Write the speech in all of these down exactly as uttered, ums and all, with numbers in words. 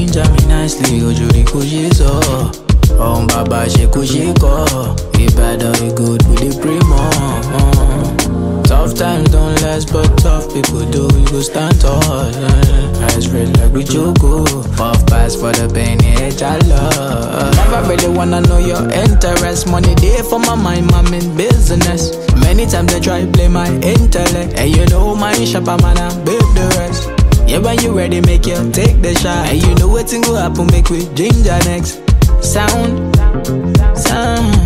ginger me nicely, ojuri kujiso. Oh, Baba, she kushiko. If better, we good with the primo. Tough times don't last, but tough people do. You go stand tall. Eyes red like we jogo. Puff pass for the pain, edge I love. Never really wanna know your interest. Money there for my mind, I'm in business. Many times they try to play my intellect. And you know my shopper man, I babe the rest. Yeah, when you ready, make you take the shot. And you know what thing will happen, make we ginger next. Sound, sound.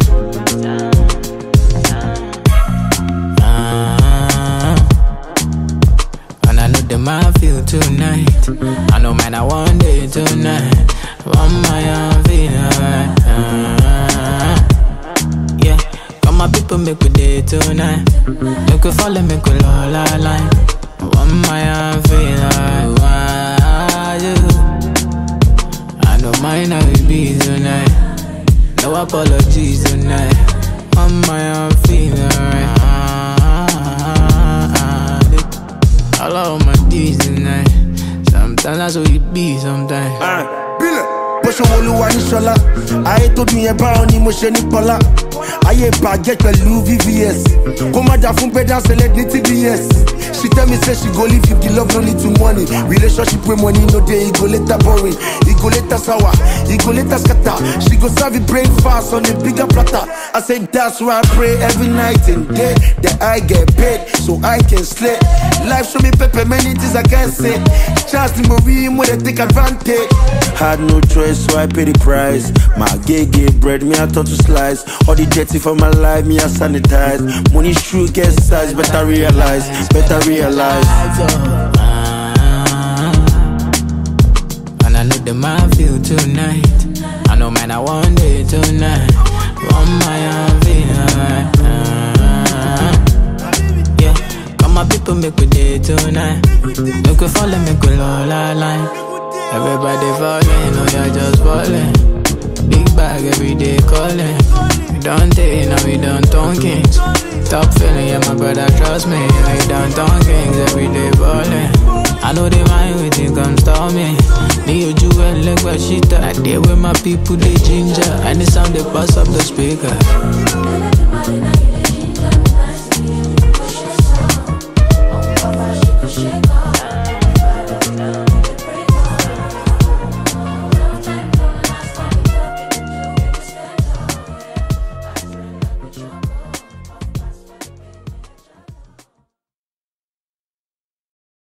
The man feel tonight. I know man I one day tonight. One my own feel alright. uh, Yeah, come my people make we day tonight. Make we follow, make we all line. One my own feel alright. I know mine I will be tonight. No apologies tonight. One my own feel alright. I love my D's tonight. Sometimes that's what it be, sometimes. Ah, Billy, Bosho Oluwa ni Shola. Aye told me about ni mo she ni Pola. Aye baguette pẹ̀lú V V S. Kó má jà fún pedal select ní T B S. She tell me say she go live if the love no need to money. Relationship with money no day, it go later boring. It go later sour, it go later scatter. She go serve it brain fast on a bigger platter. I say that's why I pray every night and day that I get paid so I can slay. Life show me pepper, many things I can't say. Chance the movie when they take advantage. Had no choice, so I pay the price. My gay gay bread, me I turn to slice. All the dirty for my life, me I sanitize. Money true get size, better realize, better realize. And I know the man feel tonight. I know man I one day tonight. One my own feel alright. Yeah, come my people make we day tonight. Make we follow, make we all line. Everybody falling, oh you're just falling. Big bag every day calling. We don't take, now we done talking. Stop feeling, yeah my brother, trust me. We done talking, every day balling. I know they mind when they come stop me. Me you jewel like what shit. I deal with my people, they ginger. And the sound they pass up the speaker.